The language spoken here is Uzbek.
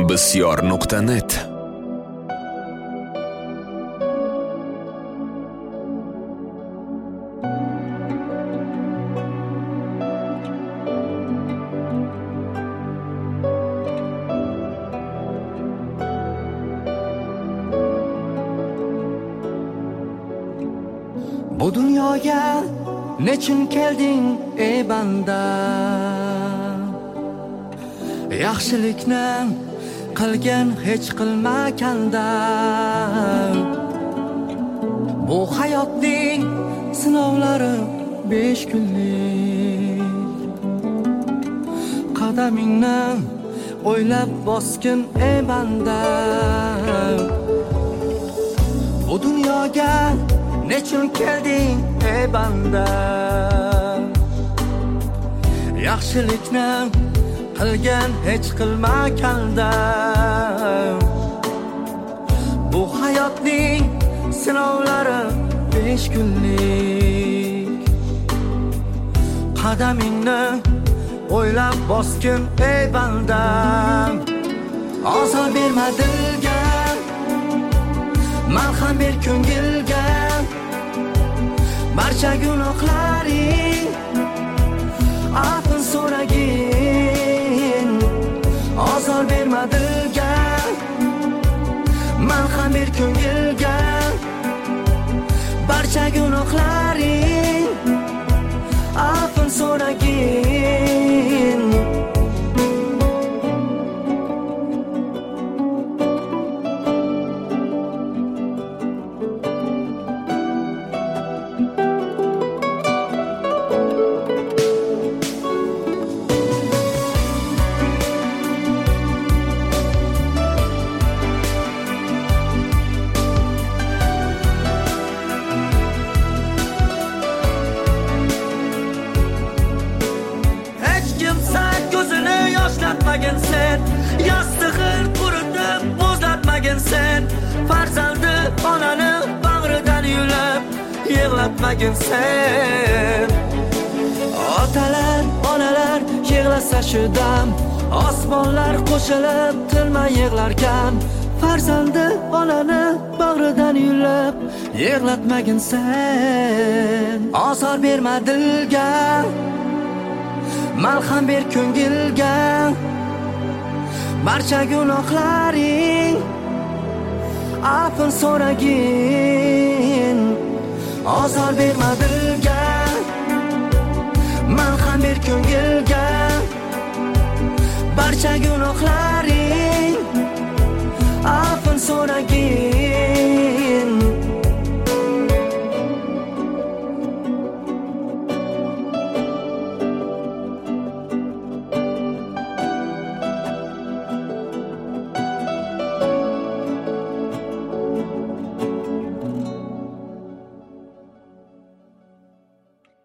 bisyor.net. Bu dunyoga nechun kelding ey banda? Yaxshilikni qilgan hech qilmaganda. Bu hayotning sinovlari 5 kunlik. Qadamingni o'ylab bosgin ey banda. Bu dunyoga nechun kelding ey banda? Yaxshilikni qilgan hech qilmaganda. Bu hayotning sinovlari 5 kunlik. Qadamingni o'ylab bosgin ey banda. Ozor berma dilga, malham ber ko'ngilga. Barcha gunohlaring afv so'ragin. Ozor berma dilga, malham ber ko'ngilga. Barcha gunohlaring afv so'ragin. Yoshlatmagin sen, yastig'in quritib bo'zlatmagin sen. Farzandi onani bag'ridan yulib yig'latmagin sen. Otalar, onalar yig'lasa shu dam, osmonlar qo'shilib tilmay yig'larkan. Farzandi onani bag'ridan yulib yig'latmagin sen. Ozor berma dilga, malham ber ko'ngilga. Barcha gunohlaring afv so'ragin. Ozor berma dilga, malham ber ko'ngilga. Barcha gunohlaring